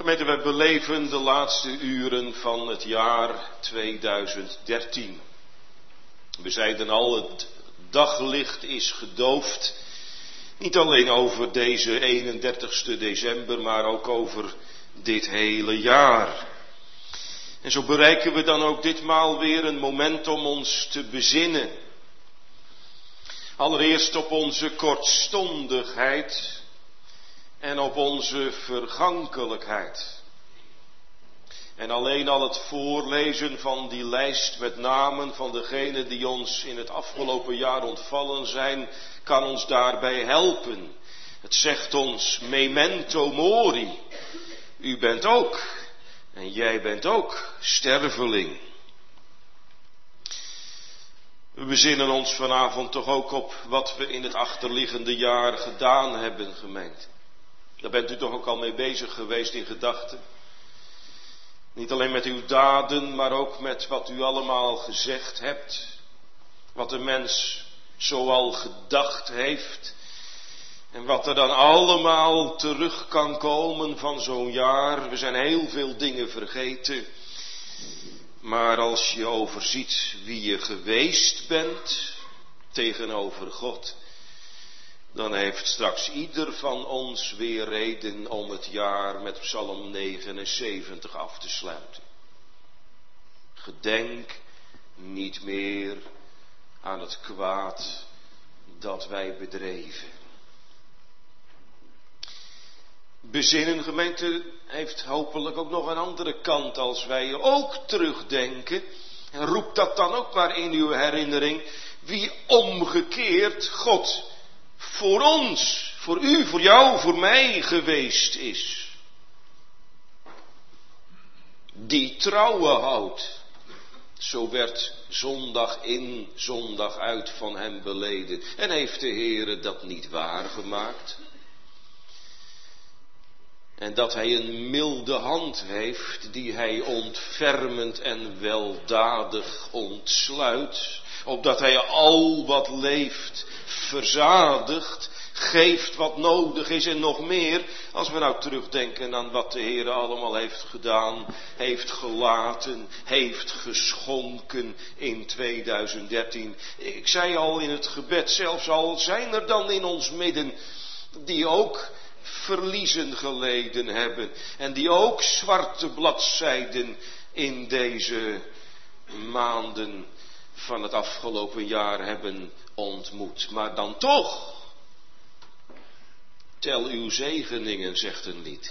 Gemeente, wij beleven de laatste uren van het jaar 2013. We zeiden al, het daglicht is gedoofd. Niet alleen over deze 31ste december, maar ook over dit hele jaar. En zo bereiken we dan ook ditmaal weer een moment om ons te bezinnen. Allereerst op onze kortstondigheid en op onze vergankelijkheid. En alleen al het voorlezen van die lijst met namen van degenen die ons in het afgelopen jaar ontvallen zijn, kan ons daarbij helpen. Het zegt ons, memento mori. U bent ook, en jij bent ook, sterveling. We bezinnen ons vanavond toch ook op wat we in het achterliggende jaar gedaan hebben, gemeente. Daar bent u toch ook al mee bezig geweest in gedachten. Niet alleen met uw daden, maar ook met wat u allemaal gezegd hebt. Wat de mens zoal gedacht heeft. En wat er dan allemaal terug kan komen van zo'n jaar. We zijn heel veel dingen vergeten. Maar als je overziet wie je geweest bent tegenover God, dan heeft straks ieder van ons weer reden om het jaar met Psalm 79 af te sluiten. Gedenk niet meer aan het kwaad dat wij bedreven. Bezinnen, gemeente, heeft hopelijk ook nog een andere kant als wij ook terugdenken. En roep dat dan ook maar in uw herinnering. Wie omgekeerd God voor ons, voor u, voor jou, voor mij geweest is. Die trouwen houdt. Zo werd zondag in, zondag uit van hem beleden. En heeft de Heere dat niet waargemaakt? En dat hij een milde hand heeft, die hij ontfermend en weldadig ontsluit. Opdat hij al wat leeft verzadigt, geeft wat nodig is en nog meer. Als we nou terugdenken aan wat de Heer allemaal heeft gedaan, heeft gelaten, heeft geschonken in 2013. Ik zei al in het gebed, zelfs al zijn er dan in ons midden die ook verliezen geleden hebben. En die ook zwarte bladzijden in deze maanden van het afgelopen jaar hebben ontmoet. Maar dan toch, tel uw zegeningen, zegt een lied.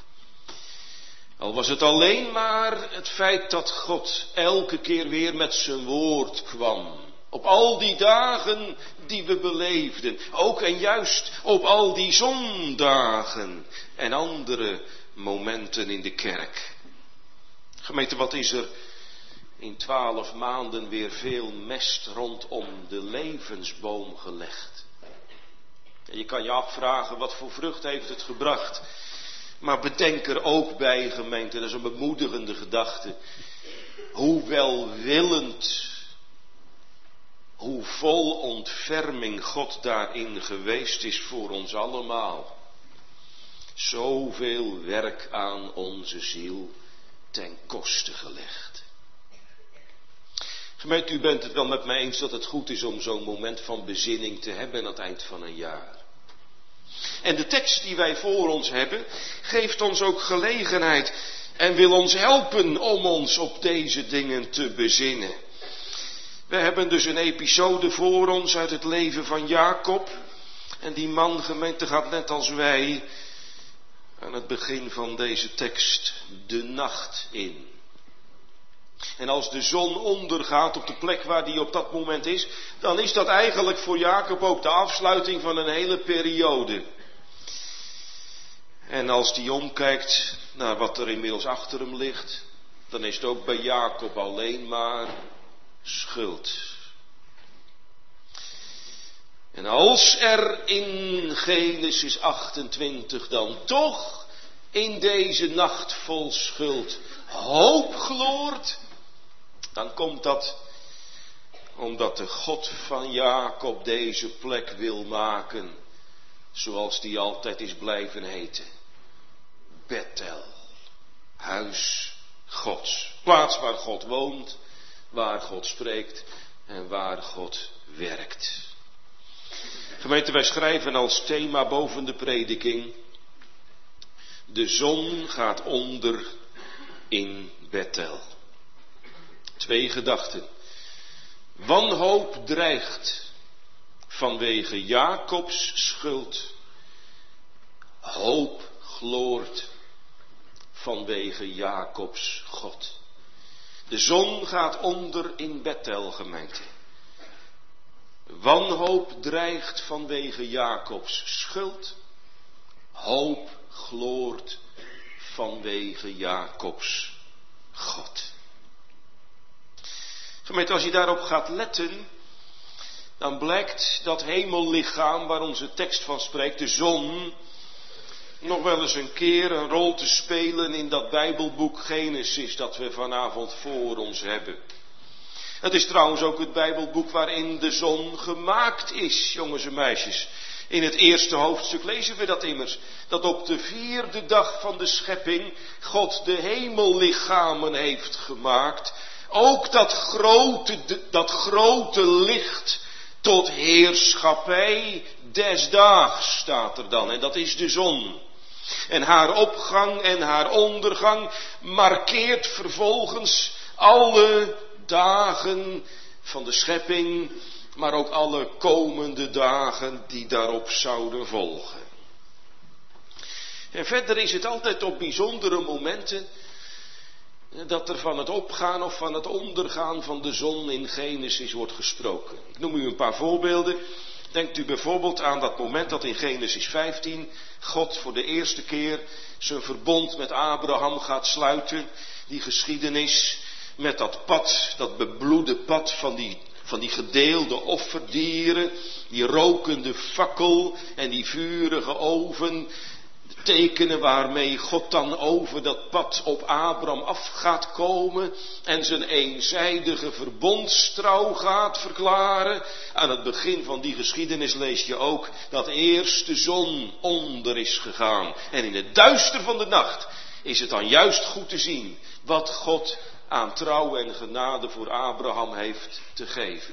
Al was het alleen maar het feit dat God elke keer weer met zijn woord kwam. Op al die dagen die we beleefden. Ook en juist op al die zondagen en andere momenten in de kerk. Gemeente, wat is er in 12 maanden weer veel mest rondom de levensboom gelegd. En je kan je afvragen, wat voor vrucht heeft het gebracht? Maar bedenk er ook bij, gemeente, dat is een bemoedigende gedachte. Hoe welwillend, hoe vol ontferming God daarin geweest is voor ons allemaal. Zoveel werk aan onze ziel ten koste gelegd. Gemeente, u bent het wel met mij eens dat het goed is om zo'n moment van bezinning te hebben aan het eind van een jaar. En de tekst die wij voor ons hebben, geeft ons ook gelegenheid en wil ons helpen om ons op deze dingen te bezinnen. We hebben dus een episode voor ons uit het leven van Jacob. En die man, gemeente, gaat net als wij aan het begin van deze tekst de nacht in. En als de zon ondergaat op de plek waar die op dat moment is, dan is dat eigenlijk voor Jacob ook de afsluiting van een hele periode. En als die omkijkt naar wat er inmiddels achter hem ligt, dan is het ook bij Jacob alleen maar schuld. En als er in Genesis 28 dan toch in deze nacht vol schuld hoop gloort, dan komt dat omdat de God van Jacob deze plek wil maken zoals die altijd is blijven heten. Bethel. huis Gods. Plaats waar God woont, waar God spreekt en waar God werkt. Gemeente, wij schrijven als thema boven de prediking: de zon gaat onder in Bethel. 2 gedachten. Wanhoop dreigt vanwege Jacobs schuld. Hoop gloort vanwege Jacobs God. De zon gaat onder in Bethel, gemeente. Wanhoop dreigt vanwege Jacobs schuld. Hoop gloort vanwege Jacobs God. Gemeente, als je daarop gaat letten, dan blijkt dat hemellichaam waar onze tekst van spreekt, de zon, nog wel eens een keer een rol te spelen in dat Bijbelboek Genesis dat we vanavond voor ons hebben. Het is trouwens ook het Bijbelboek waarin de zon gemaakt is, jongens en meisjes. In het eerste hoofdstuk lezen we dat immers, dat op de 4e dag van de schepping God de hemellichamen heeft gemaakt. Ook dat grote licht tot heerschappij des daags staat er dan, en dat is de zon. En haar opgang en haar ondergang markeert vervolgens alle dagen van de schepping, maar ook alle komende dagen die daarop zouden volgen. En verder is het altijd op bijzondere momenten dat er van het opgaan of van het ondergaan van de zon in Genesis wordt gesproken. Ik noem u een paar voorbeelden. Denkt u bijvoorbeeld aan dat moment dat in Genesis 15 God voor de eerste keer zijn verbond met Abraham gaat sluiten. Die geschiedenis met dat pad, dat bebloede pad van die gedeelde offerdieren, die rokende fakkel en die vurige oven. Tekenen waarmee God dan over dat pad op Abraham af gaat komen en zijn eenzijdige verbondstrouw gaat verklaren. Aan het begin van die geschiedenis lees je ook dat eerst de zon onder is gegaan. En in het duister van de nacht is het dan juist goed te zien wat God aan trouw en genade voor Abraham heeft te geven.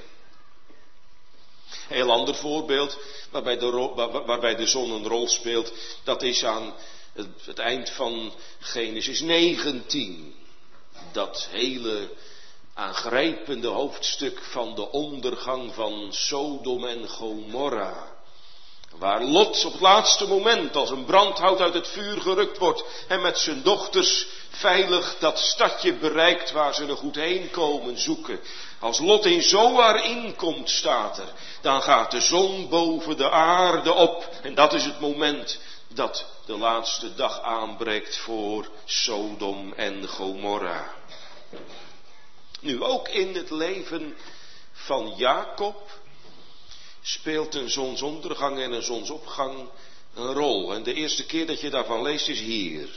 Een heel ander voorbeeld waarbij de zon een rol speelt, dat is aan het eind van Genesis 19. Dat hele aangrijpende hoofdstuk van de ondergang van Sodom en Gomorra. Waar Lot op het laatste moment als een brandhout uit het vuur gerukt wordt en met zijn dochters veilig dat stadje bereikt waar ze er goed heen komen zoeken. Als Lot in Zoar inkomt, staat er, dan gaat de zon boven de aarde op. En dat is het moment dat de laatste dag aanbreekt voor Sodom en Gomorra. Nu ook in het leven van Jacob speelt een zonsondergang en een zonsopgang een rol. En de eerste keer dat je daarvan leest is hier.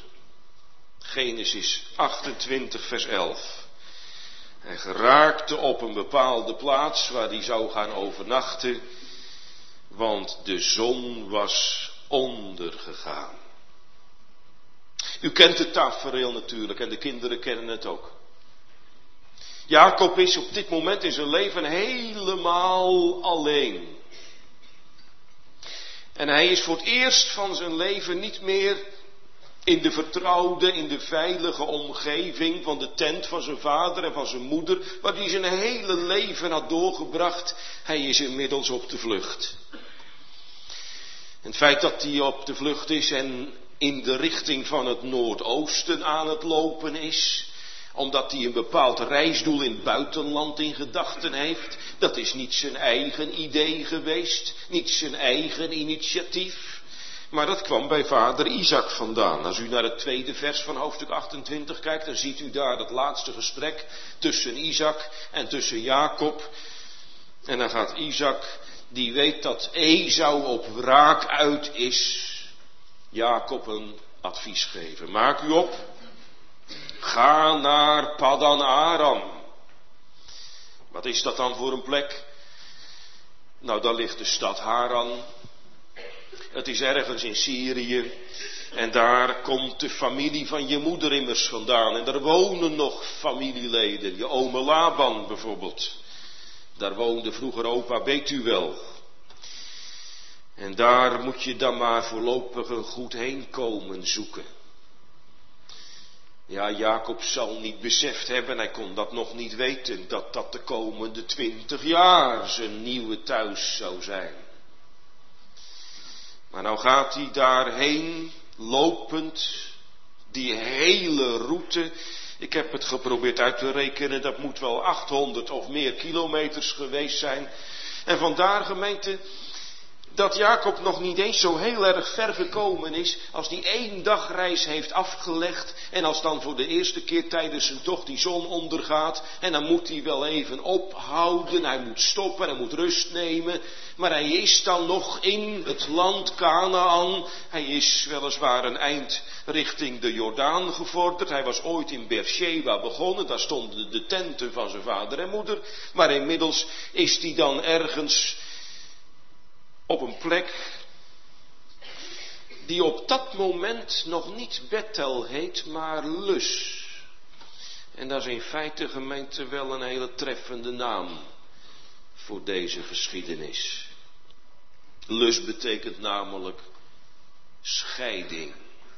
Genesis 28 vers 11. Hij geraakte op een bepaalde plaats waar hij zou gaan overnachten, want de zon was ondergegaan. U kent het tafereel natuurlijk en de kinderen kennen het ook. Jacob is op dit moment in zijn leven helemaal alleen. En hij is voor het eerst van zijn leven niet meer in de vertrouwde, in de veilige omgeving van de tent van zijn vader en van zijn moeder, waar hij zijn hele leven had doorgebracht. Hij is inmiddels op de vlucht. En het feit dat hij op de vlucht is en in de richting van het noordoosten aan het lopen is, omdat hij een bepaald reisdoel in het buitenland in gedachten heeft, dat is niet zijn eigen idee geweest, niet zijn eigen initiatief. Maar dat kwam bij vader Isaac vandaan. Als u naar het 2e vers van hoofdstuk 28 kijkt, dan ziet u daar dat laatste gesprek tussen Isaac en tussen Jacob. En dan gaat Isaac, die weet dat Esau op wraak uit is, Jacob een advies geven. Maak u op, ga naar Padan Aram. Wat is dat dan voor een plek? Nou, daar ligt de stad Haran. Het is ergens in Syrië. En daar komt de familie van je moeder immers vandaan. En daar wonen nog familieleden. Je ome Laban bijvoorbeeld. Daar woonde vroeger opa Betuel. En daar moet je dan maar voorlopig een goed heenkomen zoeken. Ja, Jacob zal niet beseft hebben, hij kon dat nog niet weten, dat dat de komende 20 jaar zijn nieuwe thuis zou zijn. Maar nou gaat hij daarheen, lopend, die hele route. Ik heb het geprobeerd uit te rekenen, dat moet wel 800 of meer kilometers geweest zijn. En vandaar, gemeente, dat Jacob nog niet eens zo heel erg ver gekomen is, als hij 1 dagreis heeft afgelegd en als dan voor de eerste keer tijdens zijn tocht die zon ondergaat en dan moet hij wel even ophouden, hij moet stoppen, hij moet rust nemen, maar hij is dan nog in het land Kanaan, hij is weliswaar een eind richting de Jordaan gevorderd, hij was ooit in Beersheba begonnen, daar stonden de tenten van zijn vader en moeder, maar inmiddels is hij dan ergens op een plek die op dat moment nog niet Bethel heet, maar Lus. En dat is in feite, gemeente, wel een hele treffende naam voor deze geschiedenis. Lus betekent namelijk scheiding.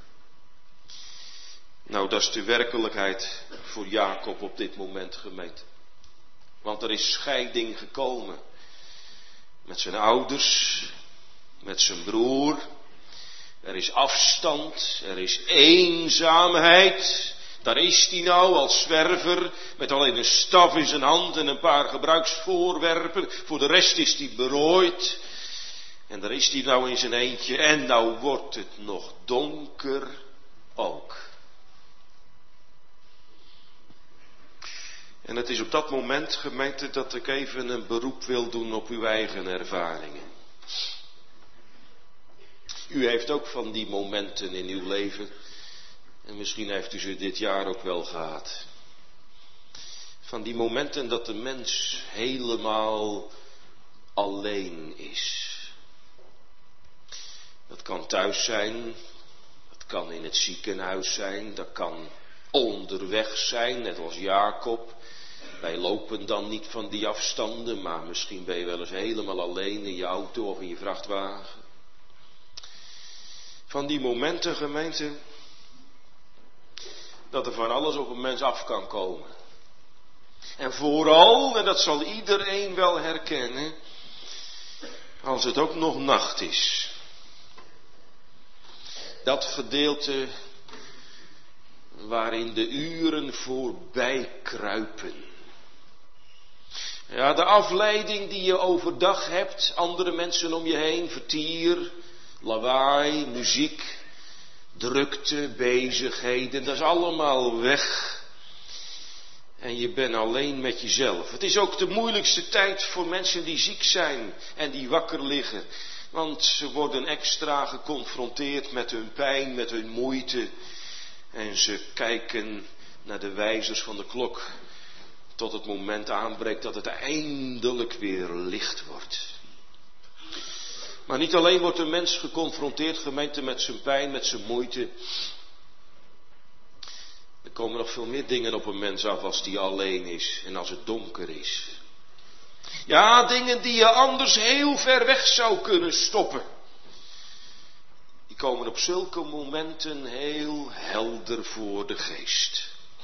Nou, dat is de werkelijkheid voor Jacob op dit moment, gemeente. Want er is scheiding gekomen. Met zijn ouders, met zijn broer. Er is afstand, er is eenzaamheid. Daar is hij nou als zwerver, met alleen een staf in zijn hand en een paar gebruiksvoorwerpen. Voor de rest is hij berooid. En daar is hij nou in zijn eentje. En nou wordt het nog donker ook. En het is op dat moment, gemeente, dat ik even een beroep wil doen op uw eigen ervaringen. U heeft ook van die momenten in uw leven, en misschien heeft u ze dit jaar ook wel gehad. Van die momenten dat de mens helemaal alleen is. Dat kan thuis zijn, dat kan in het ziekenhuis zijn, dat kan onderweg zijn, net als Jacob. Wij lopen dan niet van die afstanden, maar misschien ben je wel eens helemaal alleen in je auto of in je vrachtwagen. Van die momenten, gemeente, dat er van alles op een mens af kan komen. En vooral, en dat zal iedereen wel herkennen, als het ook nog nacht is. Dat gedeelte waarin de uren voorbij kruipen. Ja, de afleiding die je overdag hebt, andere mensen om je heen, vertier, lawaai, muziek, drukte, bezigheden, dat is allemaal weg. En je bent alleen met jezelf. Het is ook de moeilijkste tijd voor mensen die ziek zijn en die wakker liggen. Want ze worden extra geconfronteerd met hun pijn, met hun moeite. En ze kijken naar de wijzers van de klok. Tot het moment aanbreekt dat het eindelijk weer licht wordt. Maar niet alleen wordt de mens geconfronteerd, gemeente, met zijn pijn, met zijn moeite. Er komen nog veel meer dingen op een mens af als die alleen is en als het donker is. Ja, dingen die je anders heel ver weg zou kunnen stoppen. Die komen op zulke momenten heel helder voor de geest.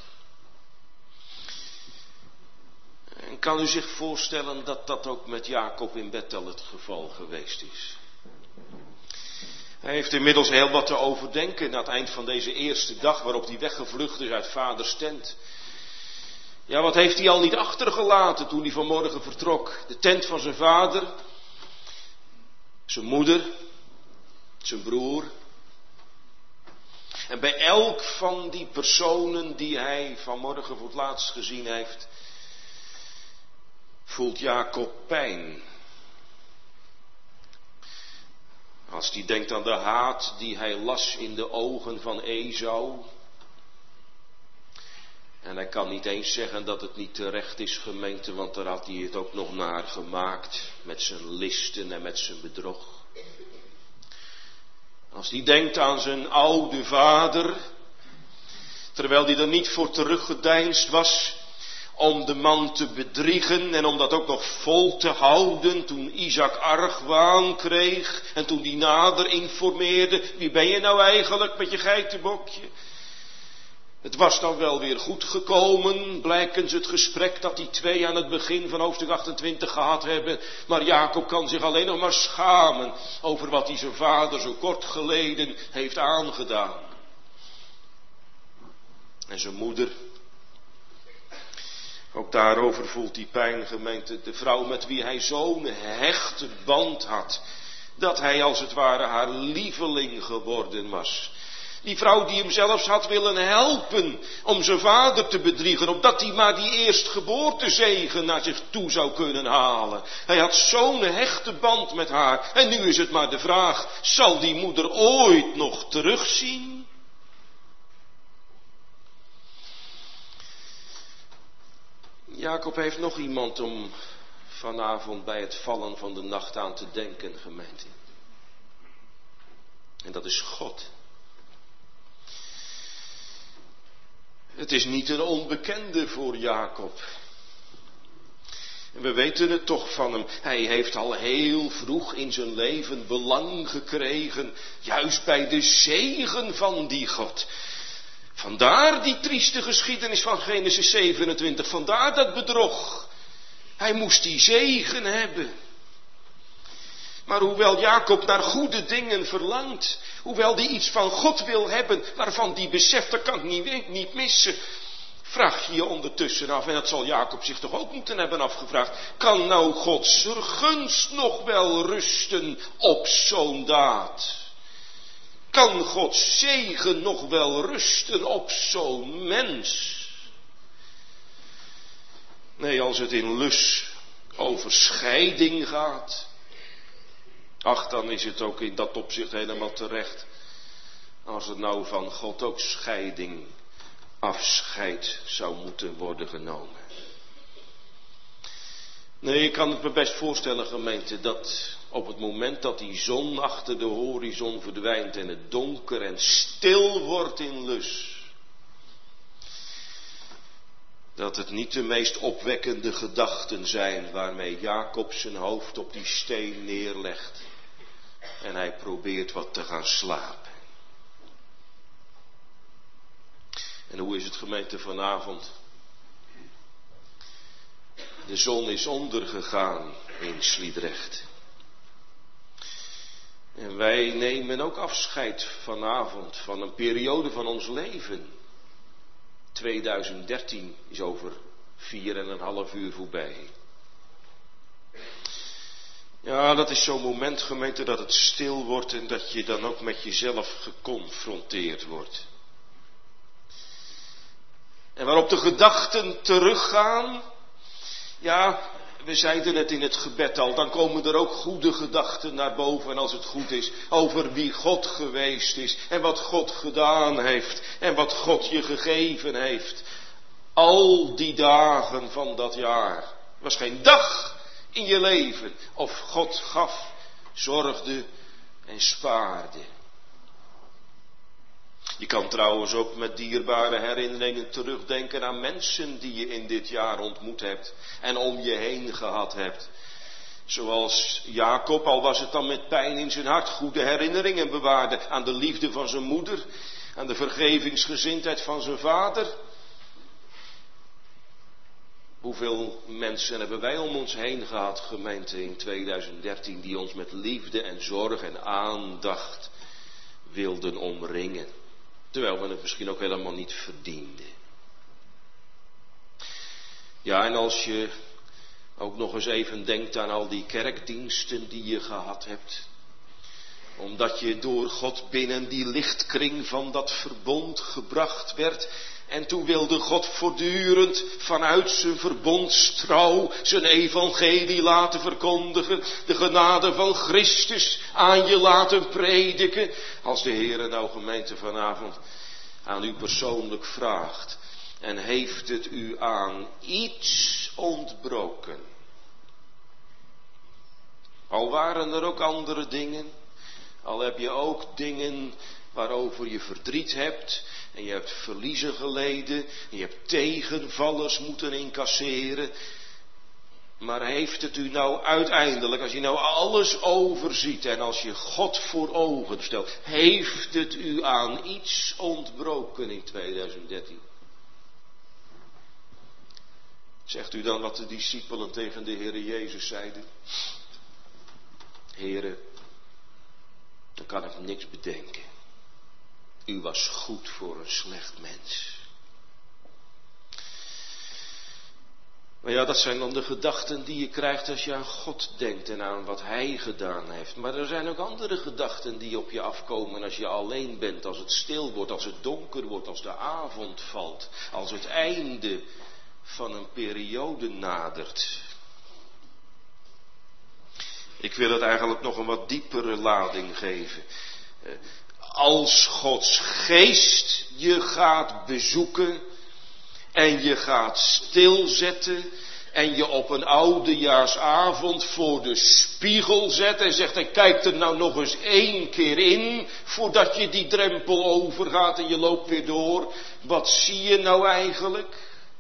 En kan u zich voorstellen dat dat ook met Jacob in Bethel het geval geweest is? Hij heeft inmiddels heel wat te overdenken na het eind van deze eerste dag waarop hij weggevlucht is uit vaders tent. Ja, wat heeft hij al niet achtergelaten toen hij vanmorgen vertrok? De tent van zijn vader, zijn moeder, zijn broer. En bij elk van die personen die hij vanmorgen voor het laatst gezien heeft, voelt Jacob pijn. Als hij denkt aan de haat die hij las in de ogen van Esau. En hij kan niet eens zeggen dat het niet terecht is, gemeente, want daar had hij het ook nog naar gemaakt. Met zijn listen en met zijn bedrog. Als hij denkt aan zijn oude vader, terwijl hij er niet voor teruggedeinsd was om de man te bedriegen en om dat ook nog vol te houden toen Isaac argwaan kreeg en toen die nader informeerde, wie ben je nou eigenlijk met je geitenbokje? Het was dan wel weer goed gekomen, blijkens het gesprek dat die twee aan het begin van hoofdstuk 28 gehad hebben. Maar Jacob kan zich alleen nog maar schamen over wat hij zijn vader zo kort geleden heeft aangedaan. En zijn moeder, ook daarover voelt hij pijn, gemeente. De vrouw met wie hij zo'n hechte band had, dat hij als het ware haar lieveling geworden was. Die vrouw die hem zelfs had willen helpen om zijn vader te bedriegen, opdat hij maar die eerstgeboortezegen naar zich toe zou kunnen halen. Hij had zo'n hechte band met haar. En nu is het maar de vraag, zal die moeder ooit nog terugzien? Jacob heeft nog iemand om vanavond bij het vallen van de nacht aan te denken, gemeente. En dat is God. Het is niet een onbekende voor Jacob. En we weten het toch van hem. Hij heeft al heel vroeg in zijn leven belang gekregen, juist bij de zegen van die God. Vandaar die trieste geschiedenis van Genesis 27, vandaar dat bedrog. Hij moest die zegen hebben. Maar hoewel Jacob naar goede dingen verlangt, hoewel hij iets van God wil hebben, waarvan hij beseft, dat kan ik niet missen, vraag je je ondertussen af, en dat zal Jacob zich toch ook moeten hebben afgevraagd, kan nou Gods gunst nog wel rusten op zo'n daad? Kan Gods zegen nog wel rusten op zo'n mens? Nee, als het in lus over scheiding gaat, ach, dan is het ook in dat opzicht helemaal terecht. Als het nou van God ook scheiding, afscheid zou moeten worden genomen. Nee, ik kan het me best voorstellen, gemeente, dat op het moment dat die zon achter de horizon verdwijnt en het donker en stil wordt in lus, dat het niet de meest opwekkende gedachten zijn waarmee Jacob zijn hoofd op die steen neerlegt en hij probeert wat te gaan slapen. En hoe is het, gemeente, vanavond? De zon is ondergegaan in Sliedrecht. En wij nemen ook afscheid vanavond van een periode van ons leven. 2013 is over 4,5 uur voorbij. Ja, dat is zo'n moment, gemeente, dat het stil wordt en dat je dan ook met jezelf geconfronteerd wordt. En waarop de gedachten teruggaan, ja, we zeiden het in het gebed al, dan komen er ook goede gedachten naar boven, en als het goed is, over wie God geweest is en wat God gedaan heeft en wat God je gegeven heeft. Al die dagen van dat jaar. Er was geen dag in je leven of God gaf, zorgde en spaarde. Je kan trouwens ook met dierbare herinneringen terugdenken aan mensen die je in dit jaar ontmoet hebt en om je heen gehad hebt. Zoals Jacob, al was het dan met pijn in zijn hart, goede herinneringen bewaarde aan de liefde van zijn moeder, aan de vergevingsgezindheid van zijn vader. Hoeveel mensen hebben wij om ons heen gehad, gemeente, in 2013, die ons met liefde en zorg en aandacht wilden omringen. Terwijl we het misschien ook helemaal niet verdienden. Ja, en als je ook nog eens even denkt aan al die kerkdiensten die je gehad hebt. Omdat je door God binnen die lichtkring van dat verbond gebracht werd. En toen wilde God voortdurend vanuit zijn verbondstrouw zijn evangelie laten verkondigen. De genade van Christus aan je laten prediken. Als de Heere nou, gemeente, vanavond aan u persoonlijk vraagt. En heeft het u aan iets ontbroken? Al waren er ook andere dingen. Al heb je ook dingen waarover je verdriet hebt. En je hebt verliezen geleden. En je hebt tegenvallers moeten incasseren. Maar heeft het u nou uiteindelijk, als je nou alles overziet en als je God voor ogen stelt, heeft het u aan iets ontbroken in 2013? Zegt u dan wat de discipelen tegen de Heere Jezus zeiden? Heere, dan kan ik niks bedenken. U was goed voor een slecht mens. Maar ja, dat zijn dan de gedachten die je krijgt als je aan God denkt en aan wat Hij gedaan heeft. Maar er zijn ook andere gedachten die op je afkomen als je alleen bent, als het stil wordt, als het donker wordt, als de avond valt, als het einde van een periode nadert. Ik wil het eigenlijk nog een wat diepere lading geven. Als Gods geest je gaat bezoeken en je gaat stilzetten en je op een oudejaarsavond voor de spiegel zet en zegt, en kijk er nou nog eens 1 keer in voordat je die drempel overgaat en je loopt weer door. Wat zie je nou eigenlijk?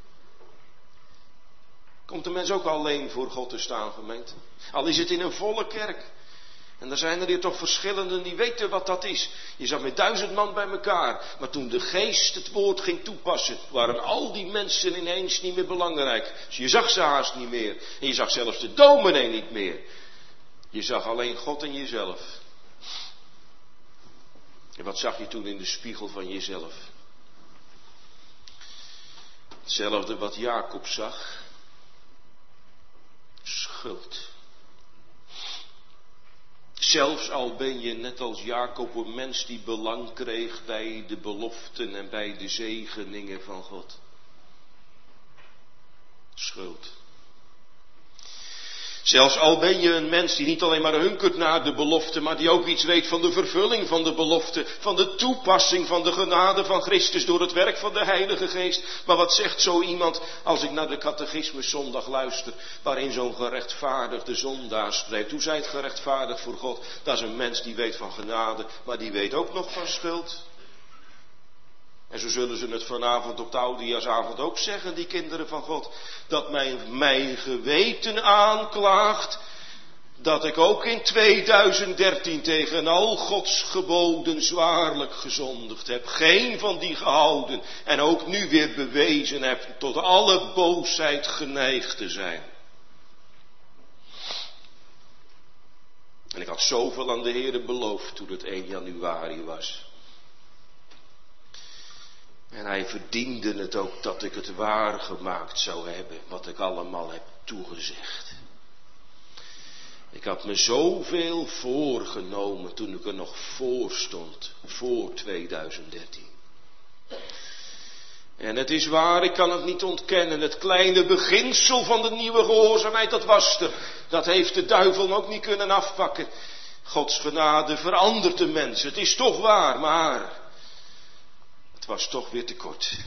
Komt de mens ook alleen voor God te staan, gemeente? Al is het in een volle kerk. En er zijn er hier toch verschillenden die weten wat dat is. Je zat met 1000 man bij elkaar. Maar toen de geest het woord ging toepassen, waren al die mensen ineens niet meer belangrijk. Dus je zag ze haast niet meer. En je zag zelfs de dominee niet meer. Je zag alleen God en jezelf. En wat zag je toen in de spiegel van jezelf? Hetzelfde wat Jacob zag. Schuld. Zelfs al ben je net als Jacob een mens die belang kreeg bij de beloften en bij de zegeningen van God. Schuld. Zelfs al ben je een mens die niet alleen maar hunkert naar de belofte, maar die ook iets weet van de vervulling van de belofte, van de toepassing van de genade van Christus door het werk van de Heilige Geest. Maar wat zegt zo iemand als ik naar de catechismus zondag luister, waarin zo'n gerechtvaardigde zondaar spreekt? Hoe zijt gerechtvaardigd voor God? Dat is een mens die weet van genade, maar die weet ook nog van schuld. En zo zullen ze het vanavond op de oudejaarsavond ook zeggen, die kinderen van God. Dat mijn geweten aanklaagt dat ik ook in 2013 tegen al Gods geboden zwaarlijk gezondigd heb. Geen van die gehouden en ook nu weer bewezen heb tot alle boosheid geneigd te zijn. En ik had zoveel aan de Heere beloofd toen het 1 januari was. En hij verdiende het ook dat ik het waargemaakt zou hebben, wat ik allemaal heb toegezegd. Ik had me zoveel voorgenomen toen ik er nog voor stond, voor 2013. En het is waar, ik kan het niet ontkennen, het kleine beginsel van de nieuwe gehoorzaamheid, dat was er. Dat heeft de duivel ook niet kunnen afpakken. Gods genade verandert de mens, het is toch waar, maar het was toch weer te kort.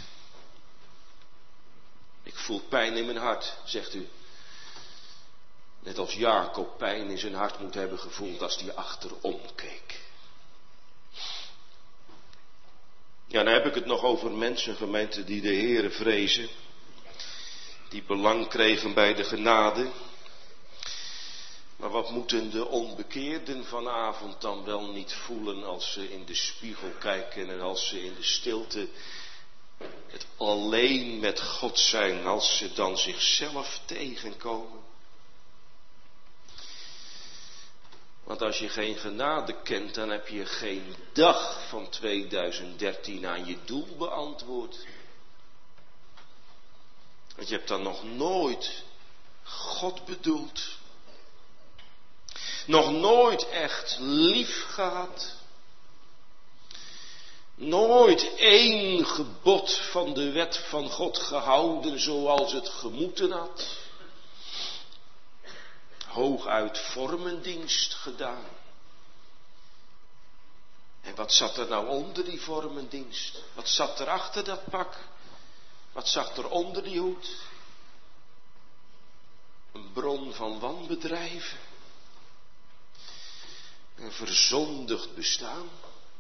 Ik voel pijn in mijn hart, zegt u. Net als Jacob pijn in zijn hart moet hebben gevoeld als hij achterom keek. Ja, dan heb ik het nog over mensen, gemeente, die de Heere vrezen. Die belang kregen bij de genade. Maar wat moeten de onbekeerden vanavond dan wel niet voelen als ze in de spiegel kijken en als ze in de stilte het alleen met God zijn, als ze dan zichzelf tegenkomen? Want als je geen genade kent, dan heb je geen dag van 2013 aan je doel beantwoord. Want je hebt dan nog nooit God bedoeld. Nog nooit echt lief gehad. Nooit 1 gebod van de wet van God gehouden zoals het gemoeten had. Hooguit vormendienst gedaan. En wat zat er nou onder die vormendienst? Wat zat er achter dat pak? Wat zat er onder die hoed? Een bron van wanbedrijven. Een verzondigd bestaan.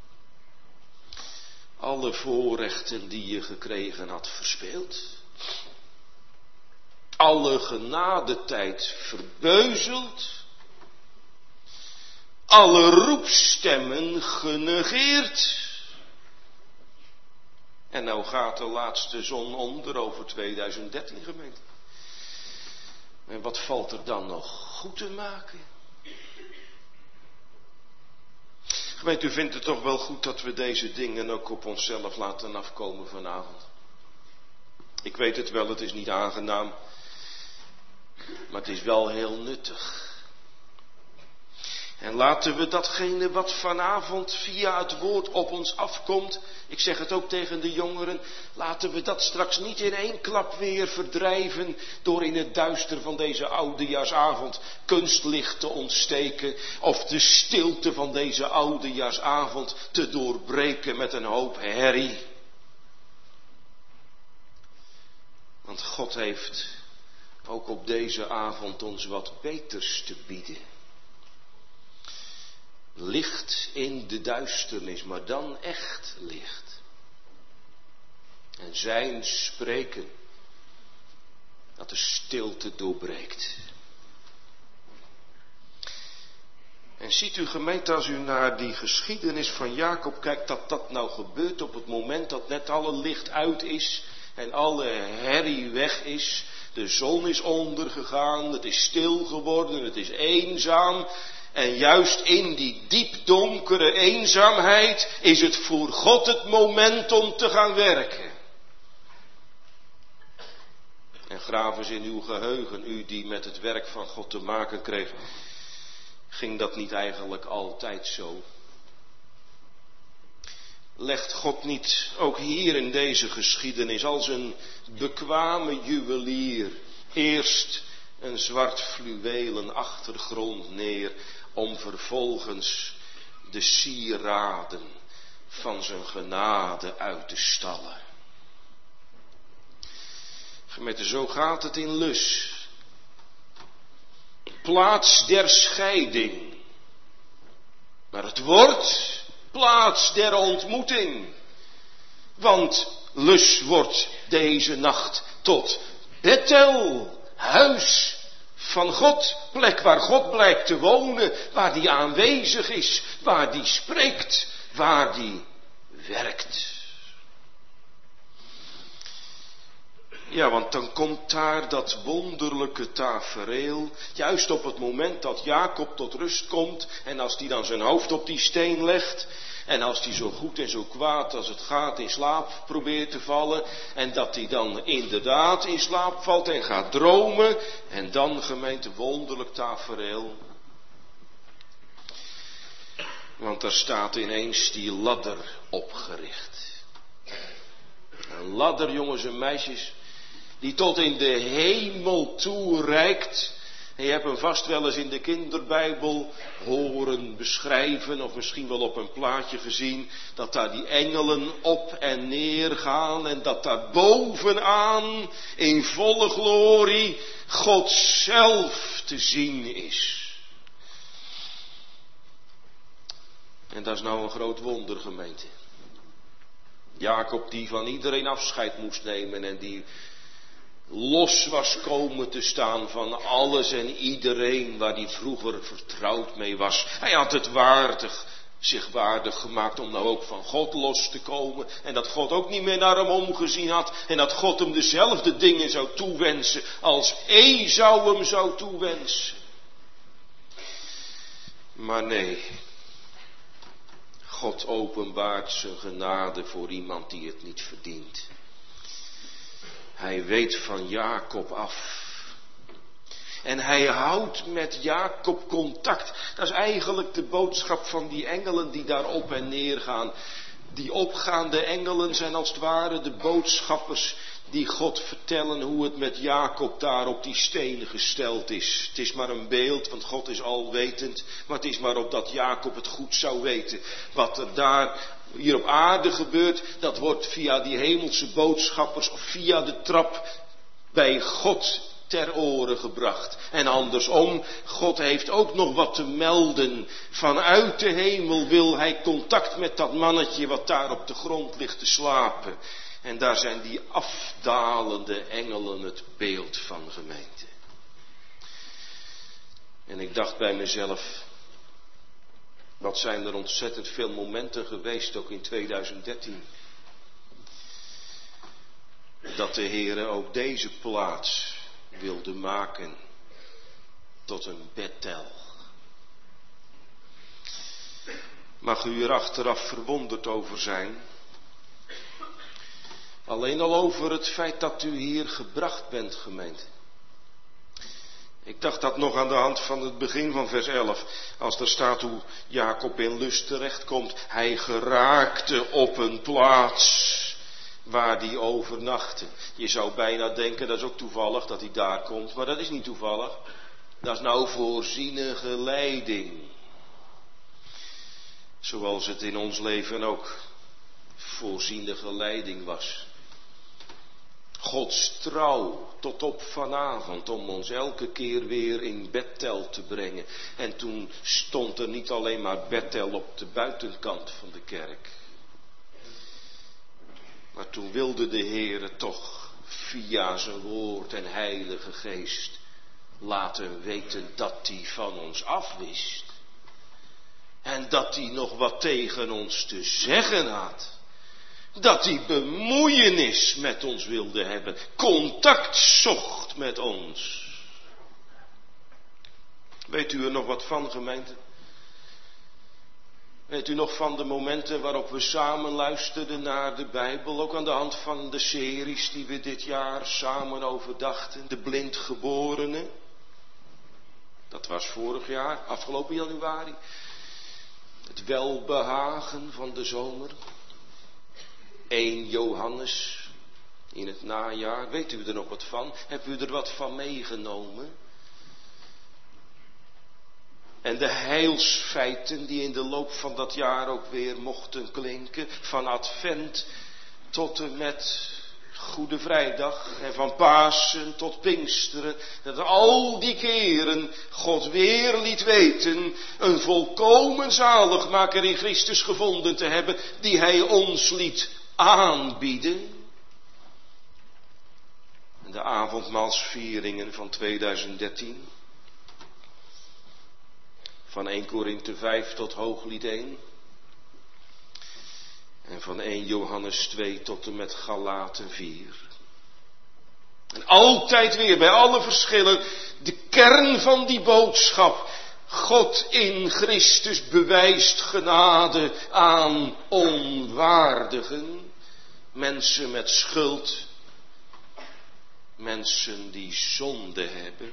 Alle voorrechten die je gekregen had verspeeld. Alle genadetijd verbeuzeld. Alle roepstemmen genegeerd. En nou gaat de laatste zon onder over 2013, gemeente. En wat valt er dan nog goed te maken? Gemeente, u vindt het toch wel goed dat we deze dingen ook op onszelf laten afkomen vanavond. Ik weet het wel, het is niet aangenaam. Maar het is wel heel nuttig. En laten we datgene wat vanavond via het woord op ons afkomt, ik zeg het ook tegen de jongeren, laten we dat straks niet in één klap weer verdrijven door in het duister van deze oudejaarsavond kunstlicht te ontsteken of de stilte van deze oudejaarsavond te doorbreken met een hoop herrie. Want God heeft ook op deze avond ons wat beters te bieden. Licht in de duisternis, maar dan echt licht. En zijn spreken, dat de stilte doorbreekt. En ziet u, gemeente, als u naar die geschiedenis van Jacob kijkt, dat dat nou gebeurt op het moment dat net alle licht uit is en alle herrie weg is. De zon is ondergegaan, het is stil geworden, het is eenzaam. En juist in die diepdonkere eenzaamheid is het voor God het moment om te gaan werken. En graaf eens in uw geheugen, u die met het werk van God te maken kreeg, ging dat niet eigenlijk altijd zo? Legt God niet ook hier in deze geschiedenis als een bekwame juwelier eerst een zwart fluwelen achtergrond neer om vervolgens de sieraden van zijn genade uit te stallen? Gemeente, zo gaat het in Lus. Plaats der scheiding. Maar het wordt plaats der ontmoeting. Want Lus wordt deze nacht tot Bethel, huis van God, plek waar God blijkt te wonen, waar die aanwezig is, waar die spreekt, waar die werkt. Ja, want dan komt daar dat wonderlijke tafereel, juist op het moment dat Jacob tot rust komt en als hij dan zijn hoofd op die steen legt en als hij zo goed en zo kwaad als het gaat in slaap probeert te vallen en dat hij dan inderdaad in slaap valt en gaat dromen en dan, gemeente, wonderlijk tafereel. Want daar staat ineens die ladder opgericht. Een ladder, jongens en meisjes, die tot in de hemel toe reikt. En je hebt hem vast wel eens in de kinderbijbel horen beschrijven, of misschien wel op een plaatje gezien, dat daar die engelen op en neer gaan en dat daar bovenaan in volle glorie God zelf te zien is. En dat is nou een groot wonder, gemeente. Jacob die van iedereen afscheid moest nemen en die los was komen te staan van alles en iedereen waar hij vroeger vertrouwd mee was. Hij had het zich waardig gemaakt om nou ook van God los te komen. En dat God ook niet meer naar hem omgezien had. En dat God hem dezelfde dingen zou toewensen als Esau hem zou toewensen. Maar nee, God openbaart zijn genade voor iemand die het niet verdient. Hij weet van Jacob af. En hij houdt met Jacob contact. Dat is eigenlijk de boodschap van die engelen die daar op en neer gaan. Die opgaande engelen zijn als het ware de boodschappers die God vertellen hoe het met Jacob daar op die stenen gesteld is. Het is maar een beeld, want God is alwetend. Maar het is maar opdat Jacob het goed zou weten. Wat er daar hier op aarde gebeurt, dat wordt via die hemelse boodschappers of via de trap bij God ter oren gebracht. En andersom, God heeft ook nog wat te melden. Vanuit de hemel wil hij contact met dat mannetje wat daar op de grond ligt te slapen. En daar zijn die afdalende engelen het beeld van, gemeente. En ik dacht bij mezelf, wat zijn er ontzettend veel momenten geweest, ook in 2013. Dat de Heere ook deze plaats wilde maken tot een Bethel. Mag u er achteraf verwonderd over zijn? Alleen al over het feit dat u hier gebracht bent, gemeente. Ik dacht dat nog aan de hand van het begin van vers 11. Als er staat hoe Jacob in Luz terechtkomt. Hij geraakte op een plaats waar die overnachtte. Je zou bijna denken, dat is ook toevallig dat hij daar komt. Maar dat is niet toevallig. Dat is nou voorzienige leiding. Zoals het in ons leven ook voorzienige leiding was. Gods trouw tot op vanavond om ons elke keer weer in Bethel te brengen. En toen stond er niet alleen maar Bethel op de buitenkant van de kerk. Maar toen wilde de Heere toch via zijn woord en Heilige Geest laten weten dat hij van ons afwist. En dat hij nog wat tegen ons te zeggen had. Dat hij bemoeienis met ons wilde hebben. Contact zocht met ons. Weet u er nog wat van, gemeente? Weet u nog van de momenten waarop we samen luisterden naar de Bijbel? Ook aan de hand van de series die we dit jaar samen overdachten. De blindgeborenen. Dat was vorig jaar, afgelopen januari. Het welbehagen van de zomer. 1 Johannes in het najaar. Weet u er nog wat van? Hebt u er wat van meegenomen? En de heilsfeiten die in de loop van dat jaar ook weer mochten klinken. Van Advent tot en met Goede Vrijdag. En van Pasen tot Pinksteren. Dat al die keren God weer liet weten een volkomen zaligmaker in Christus gevonden te hebben. Die hij ons liet aanbieden. En de avondmaalsvieringen van 2013. Van 1 Korinthe 5 tot Hooglied 1. En van 1 Johannes 2 tot en met Galaten 4. En altijd weer bij alle verschillen de kern van die boodschap. God in Christus bewijst genade aan onwaardigen. Mensen met schuld. Mensen die zonde hebben.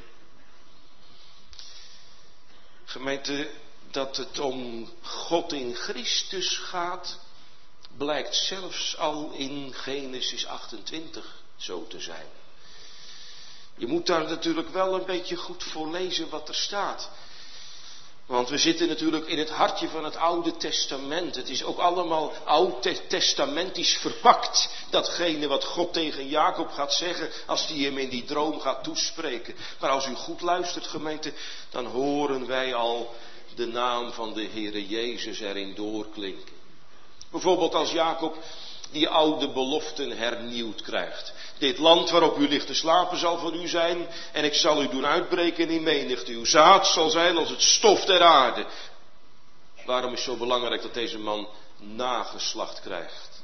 Gemeente, dat het om God in Christus gaat, blijkt zelfs al in Genesis 28 zo te zijn. Je moet daar natuurlijk wel een beetje goed voor lezen wat er staat. Want we zitten natuurlijk in het hartje van het Oude Testament. Het is ook allemaal oud-testamentisch verpakt. Datgene wat God tegen Jacob gaat zeggen als hij hem in die droom gaat toespreken. Maar als u goed luistert, gemeente, dan horen wij al de naam van de Heere Jezus erin doorklinken. Bijvoorbeeld als Jacob die oude beloften hernieuwd krijgt. Dit land waarop u ligt te slapen zal van u zijn. En ik zal u doen uitbreken in menigte. Uw zaad zal zijn als het stof der aarde. Waarom is het zo belangrijk dat deze man nageslacht krijgt?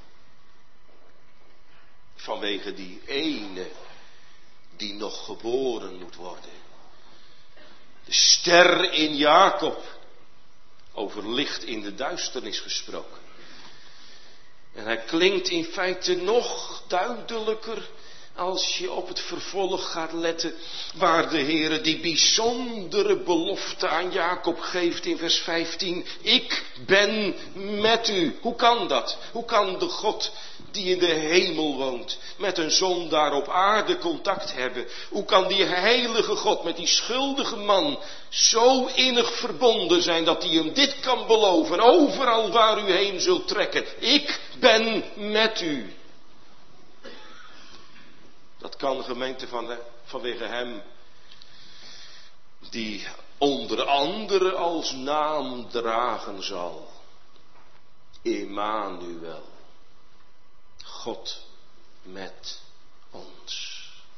Vanwege die ene die nog geboren moet worden. De ster in Jacob. Over licht in de duisternis gesproken. En hij klinkt in feite nog duidelijker als je op het vervolg gaat letten, waar de Heere die bijzondere belofte aan Jacob geeft in vers 15. Ik ben met u. Hoe kan dat? Hoe kan de God die in de hemel woont met een zondaar op aarde contact hebben? Hoe kan die heilige God met die schuldige man zo innig verbonden zijn dat hij hem dit kan beloven, overal waar u heen zult trekken? Ik ben met u. Dat kan, gemeente, vanwege hem die onder andere als naam dragen zal. Emmanuel. God met ons.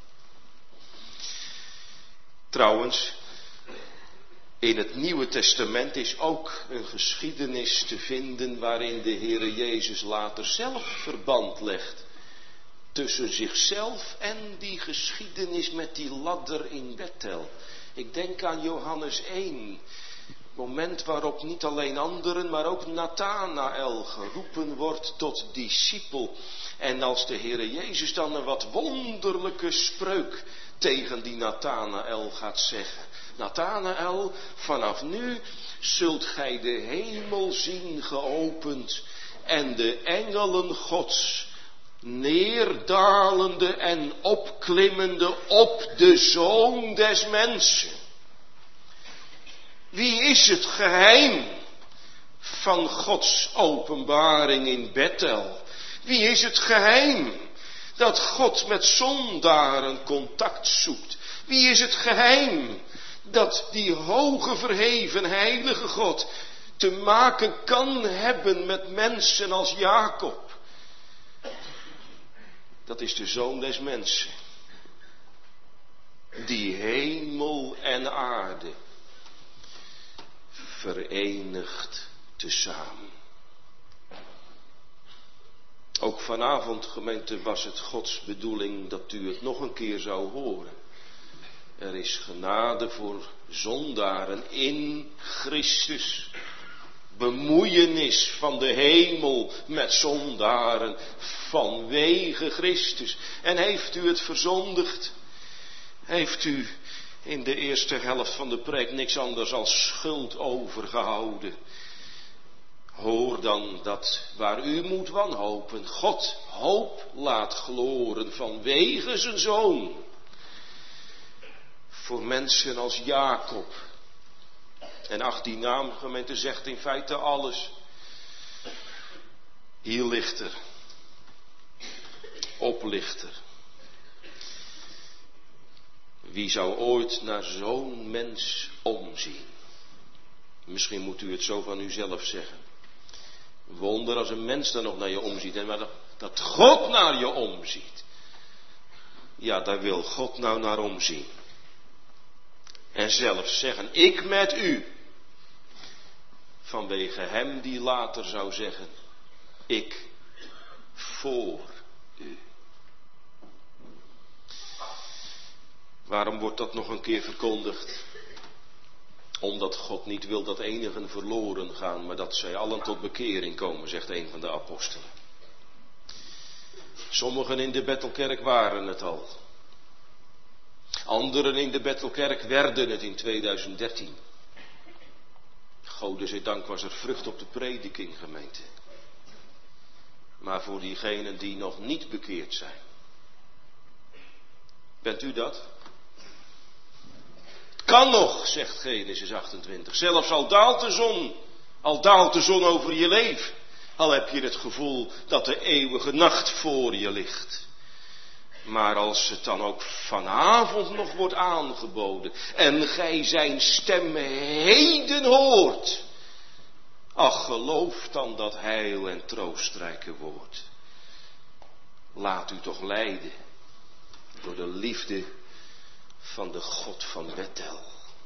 Trouwens, in het Nieuwe Testament is ook een geschiedenis te vinden waarin de Heere Jezus later zelf verband legt tussen zichzelf en die geschiedenis met die ladder in Bethel. Ik denk aan Johannes 1, moment waarop niet alleen anderen, maar ook Nathanael geroepen wordt tot discipel. En als de Heere Jezus dan een wat wonderlijke spreuk tegen die Nathanael gaat zeggen. Nathanael, vanaf nu zult gij de hemel zien geopend en de engelen Gods neerdalende en opklimmende op de Zoon des Mensen. Wie is het geheim van Gods openbaring in Bethel? Wie is het geheim dat God met zondaren contact zoekt? Wie is het geheim dat die hoge verheven heilige God te maken kan hebben met mensen als Jacob? Dat is de Zoon des Mensen, die hemel en aarde verenigt tezamen. Ook vanavond, gemeente, was het Gods bedoeling dat u het nog een keer zou horen. Er is genade voor zondaren in Christus. Bemoeienis van de hemel met zondaren vanwege Christus. En heeft u het verzondigd? Heeft u in de eerste helft van de preek niks anders als schuld overgehouden? Hoor dan dat waar u moet wanhopen, God hoop laat gloren vanwege zijn Zoon. Voor mensen als Jacob. En ach, die naam, gemeente, zegt in feite alles. Hier ligt er. Oplichter. Wie zou ooit naar zo'n mens omzien? Misschien moet u het zo van uzelf zeggen. Wonder als een mens dan nog naar je omziet. En maar dat God naar je omziet. Ja, daar wil God nou naar omzien. En zelfs zeggen, ik met u. Vanwege hem die later zou zeggen, ik voor u. Waarom wordt dat nog een keer verkondigd? Omdat God niet wil dat enigen verloren gaan, maar dat zij allen tot bekering komen, zegt een van de apostelen. Sommigen in de Bethelkerk waren het al. Anderen in de Bethelkerk werden het in 2013. Gode zij dank was er vrucht op de prediking, gemeente. Maar voor diegenen die nog niet bekeerd zijn. Bent u dat? Kan nog, zegt Genesis 28. Zelfs al daalt de zon over je leven. Al heb je het gevoel dat de eeuwige nacht voor je ligt. Maar als het dan ook vanavond nog wordt aangeboden en gij zijn stem heden hoort. Ach, geloof dan dat heil en troostrijke woord. Laat u toch leiden door de liefde van de God van Bethel.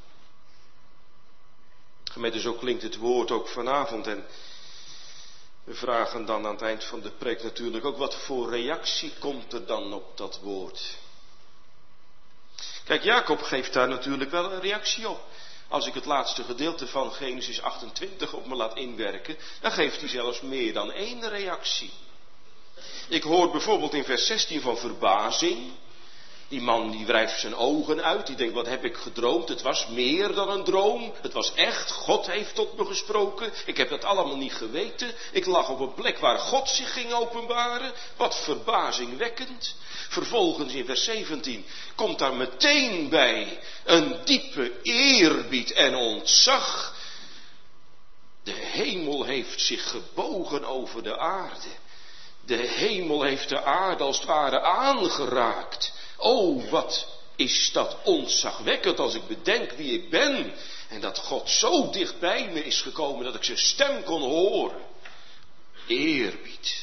Gemeente, zo klinkt het woord ook vanavond en we vragen dan aan het eind van de preek natuurlijk ook wat voor reactie komt er dan op dat woord. Kijk, Jacob geeft daar natuurlijk wel een reactie op. Als ik het laatste gedeelte van Genesis 28 op me laat inwerken, dan geeft hij zelfs meer dan één reactie. Ik hoor bijvoorbeeld in vers 16 van verbazing. Die man die wrijft zijn ogen uit, die denkt, wat heb ik gedroomd? Het was meer dan een droom, het was echt, God heeft tot me gesproken. Ik heb dat allemaal niet geweten. Ik lag op een plek waar God zich ging openbaren. Wat verbazingwekkend. Vervolgens in vers 17 komt daar meteen bij een diepe eerbied en ontzag. De hemel heeft zich gebogen over de aarde. De hemel heeft de aarde als het ware aangeraakt. Oh, wat is dat ontzagwekkend als ik bedenk wie ik ben. En dat God zo dicht bij me is gekomen dat ik zijn stem kon horen. Eerbied.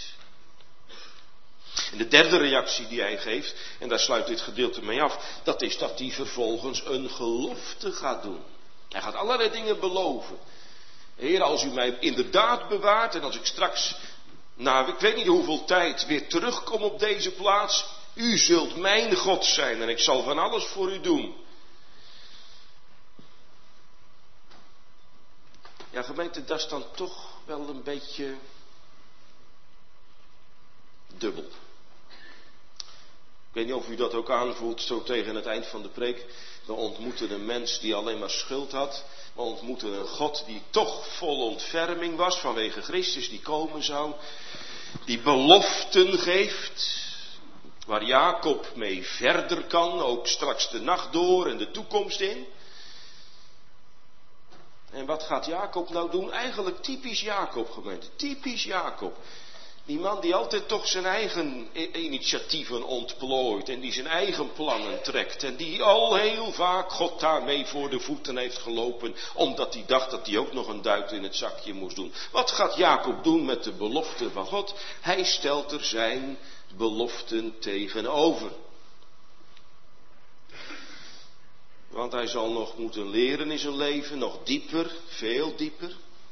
En de derde reactie die hij geeft, en daar sluit dit gedeelte mee af, dat is dat hij vervolgens een gelofte gaat doen. Hij gaat allerlei dingen beloven. Heer, als u mij inderdaad bewaart en als ik straks, na ik weet niet hoeveel tijd, weer terugkom op deze plaats, u zult mijn God zijn en ik zal van alles voor u doen. Ja, gemeente, dat is dan toch wel een beetje dubbel. Ik weet niet of u dat ook aanvoelt, zo tegen het eind van de preek. We ontmoeten een mens die alleen maar schuld had. We ontmoeten een God die toch vol ontferming was vanwege Christus die komen zou. Die beloften geeft. Waar Jacob mee verder kan, ook straks de nacht door en de toekomst in. En wat gaat Jacob nou doen? Eigenlijk typisch Jacob, gemeente. Typisch Jacob. Die man die altijd toch zijn eigen initiatieven ontplooit en die zijn eigen plannen trekt. En die al heel vaak God daarmee voor de voeten heeft gelopen, omdat hij dacht dat hij ook nog een duit in het zakje moest doen. Wat gaat Jacob doen met de beloften van God? Hij stelt er zijn beloften tegenover. Want hij zal nog moeten leren in zijn leven, nog dieper, veel dieper.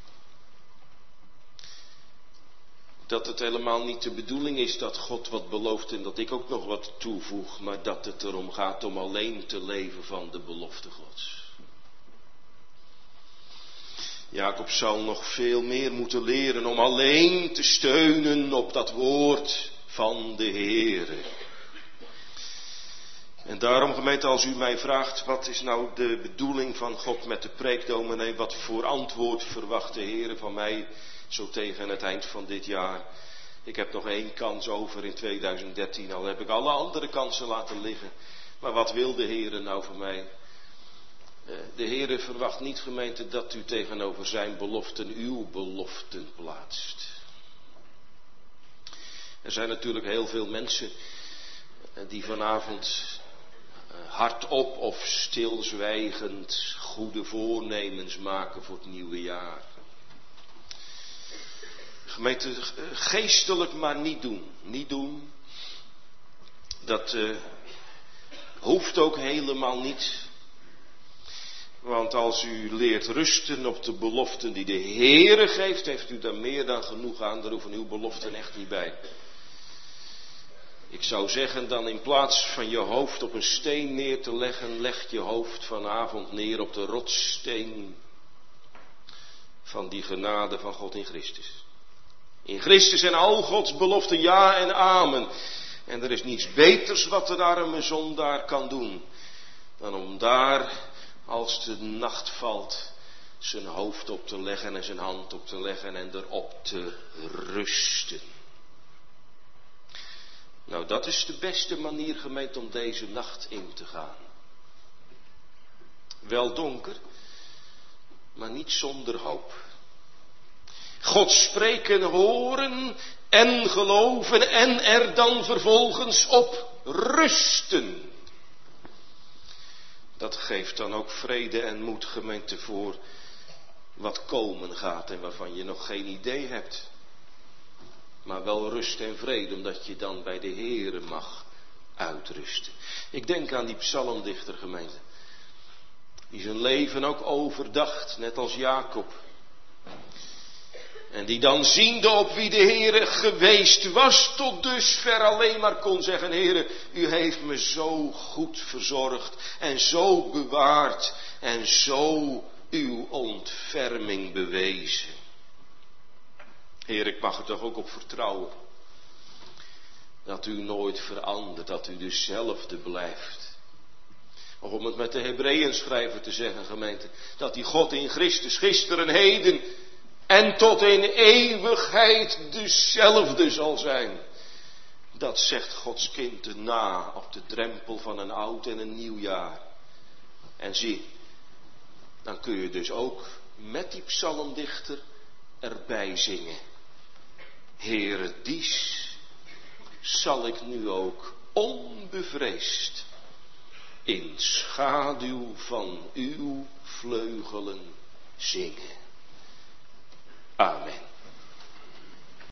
Dat het helemaal niet de bedoeling is dat God wat belooft en dat ik ook nog wat toevoeg, maar dat het erom gaat om alleen te leven van de belofte Gods. Jacob zal nog veel meer moeten leren om alleen te steunen op dat woord van de Heere. En daarom, gemeente, als u mij vraagt, wat is nou de bedoeling van God met de preekdominee, wat voor antwoord verwacht de Heere van mij zo tegen het eind van dit jaar? Ik heb nog 1 kans over in 2013, al heb ik alle andere kansen laten liggen. Maar wat wil de Heere nou van mij? De Heere verwacht niet, gemeente, dat u tegenover zijn beloften uw beloften plaatst. Er zijn natuurlijk heel veel mensen die vanavond hardop of stilzwijgend goede voornemens maken voor het nieuwe jaar. Gemeente, geestelijk maar niet doen. Niet doen. Dat hoeft ook helemaal niet. Want als u leert rusten op de beloften die de Heere geeft, heeft u daar meer dan genoeg aan. Daar hoeven uw beloften echt niet bij. Ik zou zeggen, dan in plaats van je hoofd op een steen neer te leggen, leg je hoofd vanavond neer op de rotssteen van die genade van God in Christus. In Christus zijn al Gods beloften ja en amen. En er is niets beters wat een arme zondaar kan doen, dan om daar, als de nacht valt, zijn hoofd op te leggen en zijn hand op te leggen en erop te rusten. Nou, dat is de beste manier, gemeente, om deze nacht in te gaan. Wel donker, maar niet zonder hoop. God spreken, horen en geloven en er dan vervolgens op rusten. Dat geeft dan ook vrede en moed, gemeente, voor wat komen gaat en waarvan je nog geen idee hebt. Maar wel rust en vrede, omdat je dan bij de Heere mag uitrusten. Ik denk aan die psalmdichter, gemeente. Die zijn leven ook overdacht, net als Jacob. En die dan ziende op wie de Heere geweest was, tot dusver alleen maar kon zeggen: Heere, u heeft me zo goed verzorgd en zo bewaard en zo uw ontferming bewezen. Heer, ik mag er toch ook op vertrouwen dat u nooit verandert, dat u dezelfde blijft. Of om het met de Hebreeënschrijver te zeggen, gemeente, dat die God in Christus gisteren, heden en tot in eeuwigheid dezelfde zal zijn. Dat zegt Gods kind na op de drempel van een oud en een nieuw jaar. En zie, dan kun je dus ook met die psalmdichter erbij zingen: Heere, dies zal ik nu ook onbevreesd in schaduw van uw vleugelen zingen. Amen.